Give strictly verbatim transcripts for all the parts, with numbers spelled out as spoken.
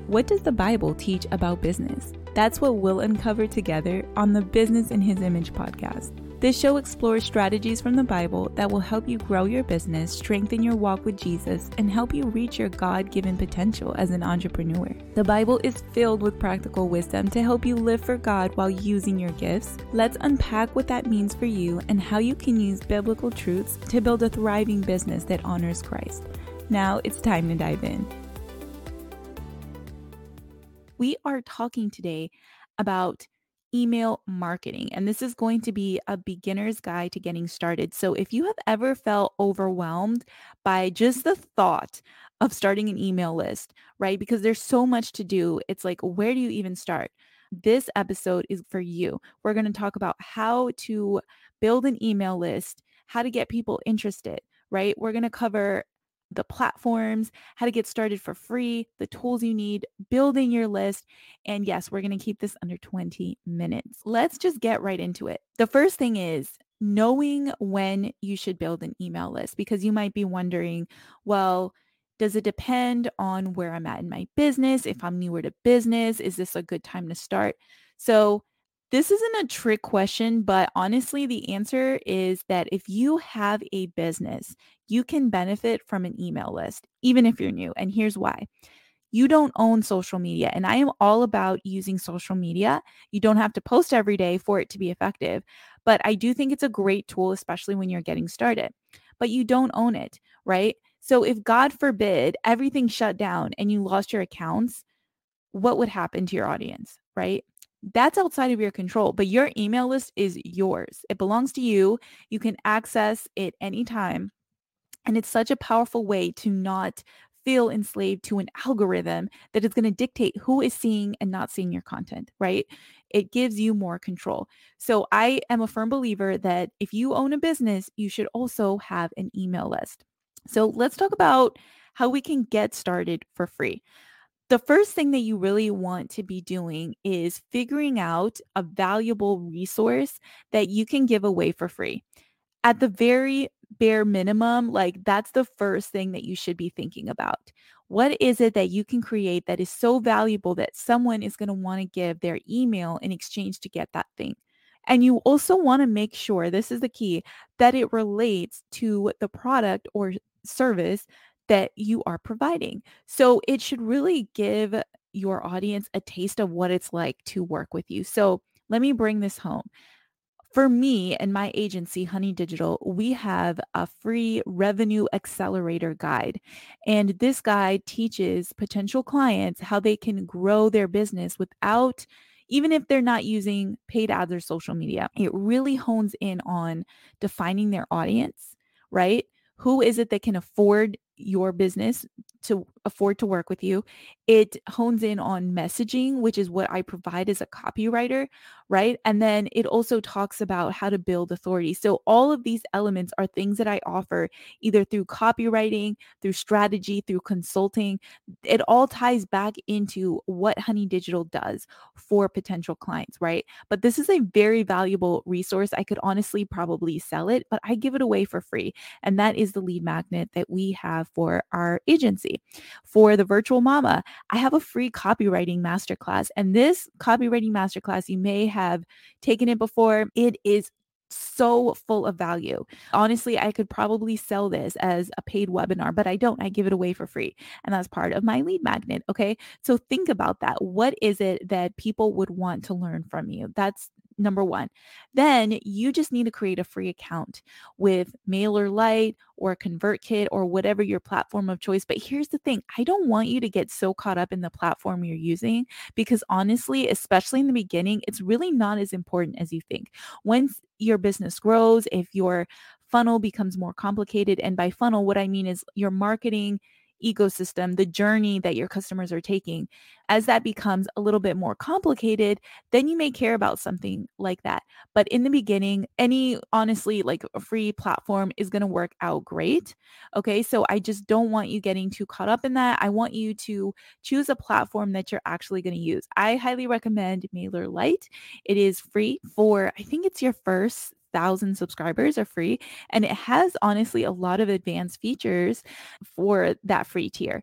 What does the Bible teach about business? That's what we'll uncover together on the Business in His Image podcast. This show explores strategies from the Bible that will help you grow your business, strengthen your walk with Jesus, and help you reach your God-given potential as an entrepreneur. The Bible is filled with practical wisdom to help you live for God while using your gifts. Let's unpack what that means for you and how you can use biblical truths to build a thriving business that honors Christ. Now it's time to dive in. We are talking today about email marketing, and this is going to be a beginner's guide to getting started. So if you have ever felt overwhelmed by just the thought of starting an email list, right? Because there's so much to do. It's like, where do you even start? This episode is for you. We're going to talk about how to build an email list, how to get people interested, right? We're going to cover the platforms, how to get started for free, the tools you need, building your list. And yes, we're going to keep this under twenty minutes. Let's just get right into it. The first thing is knowing when you should build an email list, because you might be wondering, well, does it depend on where I'm at in my business? If I'm newer to business, is this a good time to start? So this isn't a trick question, but honestly, the answer is that if you have a business, you can benefit from an email list, even if you're new. And here's why. You don't own social media, and I am all about using social media. You don't have to post every day for it to be effective, but I do think it's a great tool, especially when you're getting started. But you don't own it, right? So if God forbid everything shut down and you lost your accounts, what would happen to your audience, right? That's outside of your control, but your email list is yours. It belongs to you. You can access it anytime. And it's such a powerful way to not feel enslaved to an algorithm that is going to dictate who is seeing and not seeing your content, right? It gives you more control. So I am a firm believer that if you own a business, you should also have an email list. So let's talk about how we can get started for free. The first thing that you really want to be doing is figuring out a valuable resource that you can give away for free. At the very bare minimum, like that's the first thing that you should be thinking about. What is it that you can create that is so valuable that someone is going to want to give their email in exchange to get that thing? And you also want to make sure, this is the key, that it relates to the product or service that you are providing. So it should really give your audience a taste of what it's like to work with you. So let me bring this home. For me and my agency, Honey Digital, we have a free revenue accelerator guide. And this guide teaches potential clients how they can grow their business without, even if they're not using paid ads or social media. It really hones in on defining their audience, right? Who is it that can afford your business, to afford to work with you? It hones in on messaging, which is what I provide as a copywriter, right? And then it also talks about how to build authority. So all of these elements are things that I offer either through copywriting, through strategy, through consulting. It all ties back into what Honey Digital does for potential clients, right? But this is a very valuable resource. I could honestly probably sell it, but I give it away for free. And that is the lead magnet that we have for our agency. For the Virtual Mama, I have a free copywriting masterclass. And this copywriting masterclass, you may have taken it before. It is so full of value. Honestly, I could probably sell this as a paid webinar, but I don't. I give it away for free. And that's part of my lead magnet. Okay. So think about that. What is it that people would want to learn from you? That's number one. Then you just need to create a free account with MailerLite or ConvertKit or whatever your platform of choice. But here's the thing. I don't want you to get so caught up in the platform you're using, because honestly, especially in the beginning, it's really not as important as you think. Once your business grows, if your funnel becomes more complicated, and by funnel, what I mean is your marketing ecosystem, the journey that your customers are taking, as that becomes a little bit more complicated, then you may care about something like that. But in the beginning, any, honestly, like a free platform is going to work out great. Okay. So I just don't want you getting too caught up in that. I want you to choose a platform that you're actually going to use. I highly recommend MailerLite. It is free for, I think it's your first thousand subscribers are free. And it has honestly a lot of advanced features for that free tier.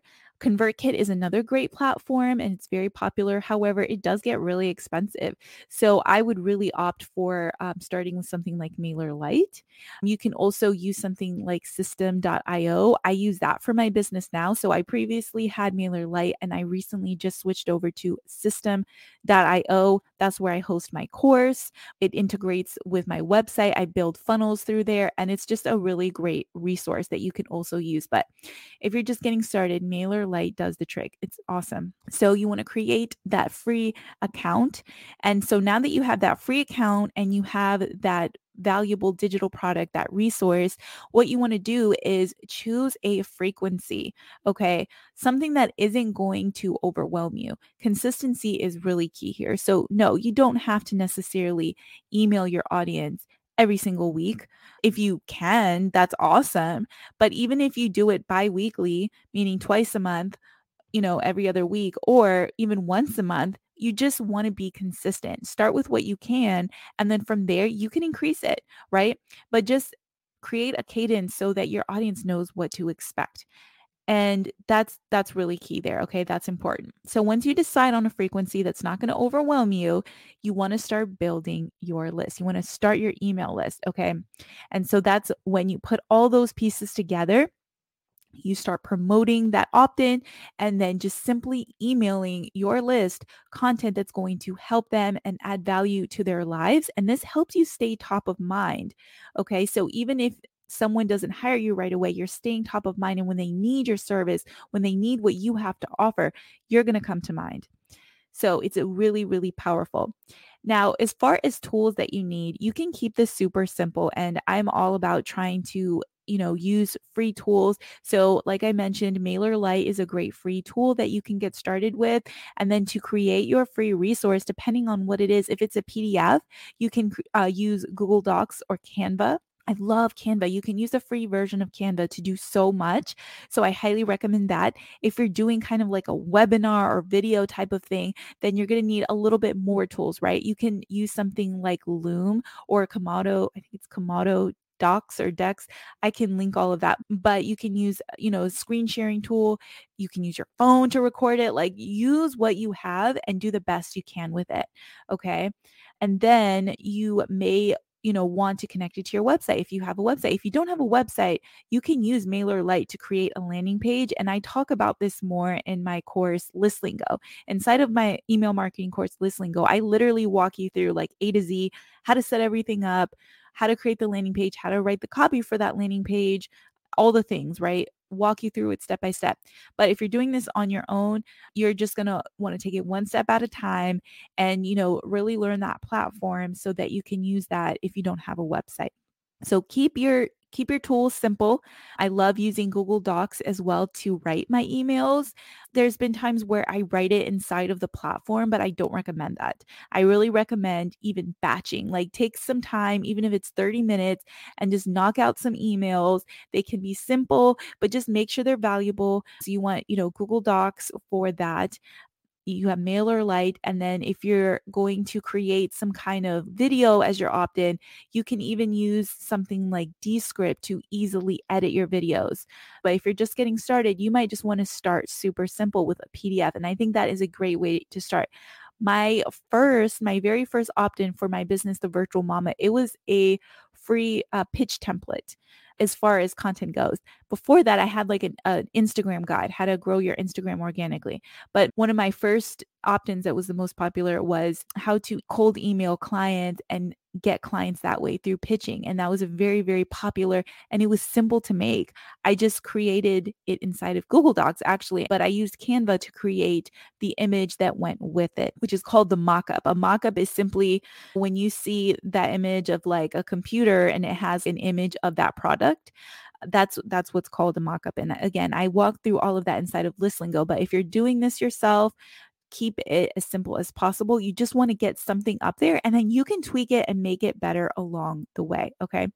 ConvertKit is another great platform and it's very popular. However, it does get really expensive. So I would really opt for um, starting with something like MailerLite. You can also use something like system dot io. I use that for my business now. So I previously had MailerLite and I recently just switched over to system dot io. That's where I host my course. It integrates with my website. I build funnels through there and it's just a really great resource that you can also use. But if you're just getting started, MailerLite does the trick. It's awesome. So you want to create that free account. And so now that you have that free account and you have that valuable digital product, that resource, what you want to do is choose a frequency, okay? Something that isn't going to overwhelm you. Consistency is really key here. So no, you don't have to necessarily email your audience every single week. If you can, that's awesome. But even if you do it bi-weekly, meaning twice a month, you know, every other week, or even once a month, you just want to be consistent. Start with what you can, and then from there, you can increase it, right? But just create a cadence so that your audience knows what to expect. And that's that's really key there, okay? That's important. So once you decide on a frequency that's not going to overwhelm you, you want to start building your list. You want to start your email list, okay? And so that's when you put all those pieces together, you start promoting that opt-in and then just simply emailing your list content that's going to help them and add value to their lives. And this helps you stay top of mind. Okay. So even if someone doesn't hire you right away, you're staying top of mind. And when they need your service, when they need what you have to offer, you're going to come to mind. So it's a really, really powerful. Now, as far as tools that you need, you can keep this super simple. And I'm all about trying to, you know, use free tools. So like I mentioned, MailerLite is a great free tool that you can get started with. And then to create your free resource, depending on what it is, if it's a P D F, you can uh, use Google Docs or Canva. I love Canva. You can use a free version of Canva to do so much. So I highly recommend that. If you're doing kind of like a webinar or video type of thing, then you're going to need a little bit more tools, right? You can use something like Loom or Komodo. I think it's Komodo Docs or Dex. I can link all of that, but you can use, you know, a screen sharing tool. You can use your phone to record it. Like use what you have and do the best you can with it. Okay. And then you may you know, want to connect it to your website. If you have a website, if you don't have a website, you can use MailerLite to create a landing page. And I talk about this more in my course, ListLingo. Inside of my email marketing course, ListLingo, I literally walk you through like A to Z, how to set everything up, how to create the landing page, how to write the copy for that landing page, all the things, right? Walk you through it step by step. But if you're doing this on your own, you're just going to want to take it one step at a time and, you know, really learn that platform so that you can use that if you don't have a website. So keep your keep your tools simple. I love using Google Docs as well to write my emails. There's been times where I write it inside of the platform, but I don't recommend that. I really recommend even batching, like take some time, even if it's thirty minutes, and just knock out some emails. They can be simple, but just make sure they're valuable. So you want, you know, Google Docs for that. You have MailerLite, and then if you're going to create some kind of video as your opt-in, you can even use something like Descript to easily edit your videos. But if you're just getting started, you might just want to start super simple with a P D F, and I think that is a great way to start. My first, my very first opt-in for my business, The Virtual Mama, it was a free uh, pitch template as far as content goes. Before that, I had like an, an Instagram guide, how to grow your Instagram organically. But one of my first opt-ins that was the most popular was how to cold email clients and get clients that way through pitching. And that was a very, very popular, and it was simple to make. I just created it inside of Google Docs actually, but I used Canva to create the image that went with it, which is called the mockup. A mockup is simply when you see that image of like a computer and it has an image of that product. That's that's what's called a mockup. And again, I walk through all of that inside of ListLingo. But if you're doing this yourself, keep it as simple as possible. You just want to get something up there and then you can tweak it and make it better along the way. Okay.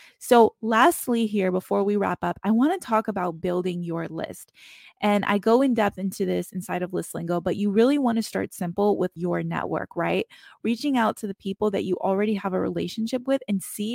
So lastly here, before we wrap up, I want to talk about building your list. And I go in depth into this inside of ListLingo, but you really want to start simple with your network, right? Reaching out to the people that you already have a relationship with and see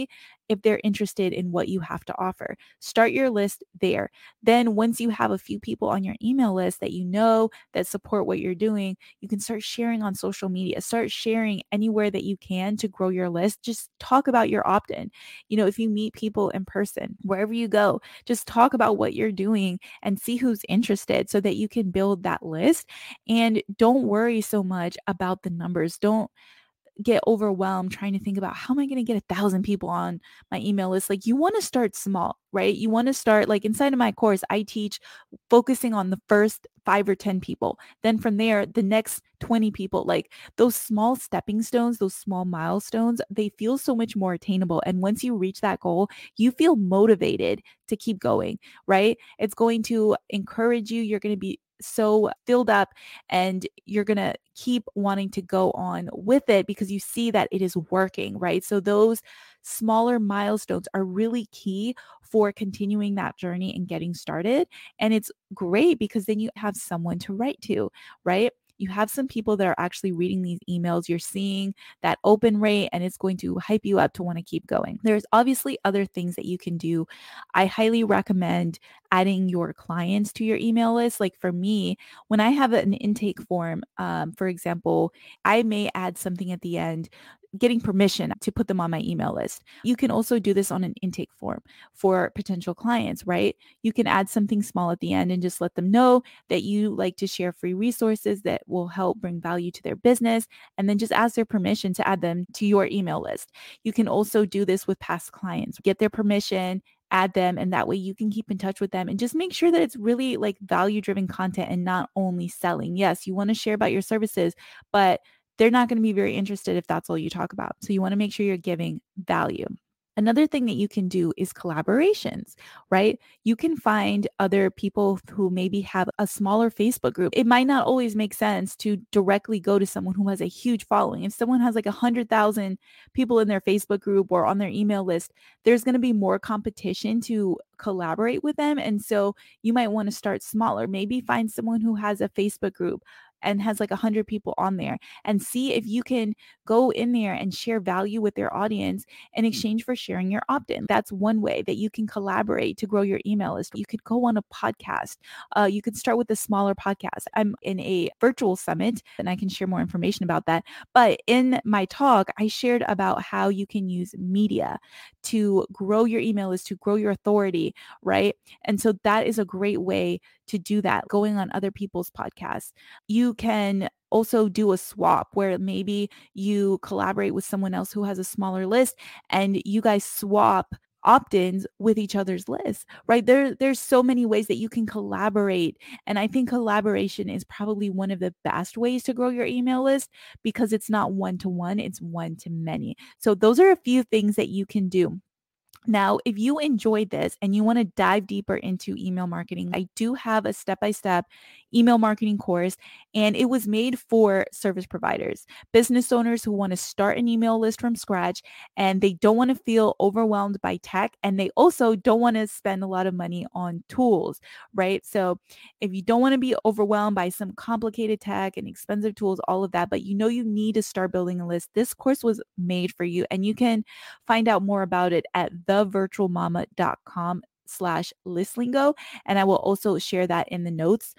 if they're interested in what you have to offer. Start your list there. Then once you have a few people on your email list that you know that support what you're doing, you can start sharing on social media. Start sharing anywhere that you can to grow your list. Just talk about your opt-in. You know, if you meet people in person, wherever you go, just talk about what you're doing and see who's interested so that you can build that list. And don't worry so much about the numbers. Don't get overwhelmed trying to think about how am I going to get a thousand people on my email list. Like, you want to start small, right? You want to start, like, inside of my course, I teach focusing on the first five or ten people. Then from there, the next twenty people. Like, those small stepping stones, those small milestones, they feel so much more attainable. And once you reach that goal, you feel motivated to keep going, right? It's going to encourage you. You're going to be so filled up and you're going to keep wanting to go on with it because you see that it is working, right? So those smaller milestones are really key for continuing that journey and getting started. And it's great because then you have someone to write to, right? You have some people that are actually reading these emails. You're seeing that open rate and it's going to hype you up to want to keep going. There's obviously other things that you can do. I highly recommend adding your clients to your email list. Like for me, when I have an intake form, um, for example, I may add something at the end, getting permission to put them on my email list. You can also do this on an intake form for potential clients, right? You can add something small at the end and just let them know that you like to share free resources that will help bring value to their business, and then just ask their permission to add them to your email list. You can also do this with past clients. Get their permission, add them, and that way you can keep in touch with them and just make sure that it's really like value-driven content and not only selling. Yes, you want to share about your services, but they're not going to be very interested if that's all you talk about. So you want to make sure you're giving value. Another thing that you can do is collaborations, right? You can find other people who maybe have a smaller Facebook group. It might not always make sense to directly go to someone who has a huge following. If someone has like one hundred thousand people in their Facebook group or on their email list, there's going to be more competition to collaborate with them. And so you might want to start smaller. Maybe find someone who has a Facebook group and has like one hundred people on there and see if you can go in there and share value with their audience in exchange for sharing your opt-in. That's one way that you can collaborate to grow your email list. You could go on a podcast. Uh, you could start with a smaller podcast. I'm in a virtual summit and I can share more information about that. But in my talk, I shared about how you can use media to grow your email list, to grow your authority, right? And so that is a great way to do that, going on other people's podcasts. You can also do a swap where maybe you collaborate with someone else who has a smaller list and you guys swap opt-ins with each other's lists, right? There, there's so many ways that you can collaborate. And I think collaboration is probably one of the best ways to grow your email list because it's not one-to-one, it's one-to-many. So those are a few things that you can do. Now, if you enjoyed this and you want to dive deeper into email marketing, I do have a step-by-step email marketing course, and it was made for service providers, business owners who want to start an email list from scratch, and they don't want to feel overwhelmed by tech, and they also don't want to spend a lot of money on tools, right? So if you don't want to be overwhelmed by some complicated tech and expensive tools, all of that, but you know you need to start building a list, this course was made for you, and you can find out more about it at thevirtualmama.com slash listlingo. And I will also share that in the notes.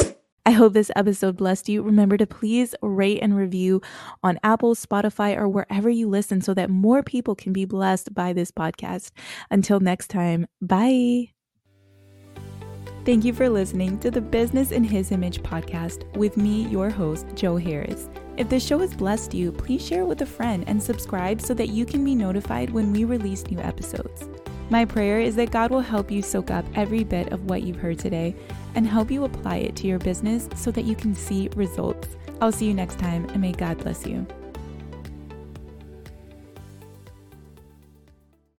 I hope this episode blessed you. Remember to please rate and review on Apple, Spotify, or wherever you listen so that more people can be blessed by this podcast. Until next time, bye. Thank you for listening to the Business in His Image podcast with me, your host, Jo Harris. If this show has blessed you, please share it with a friend and subscribe so that you can be notified when we release new episodes. My prayer is that God will help you soak up every bit of what you've heard today and help you apply it to your business so that you can see results. I'll see you next time, and may God bless you.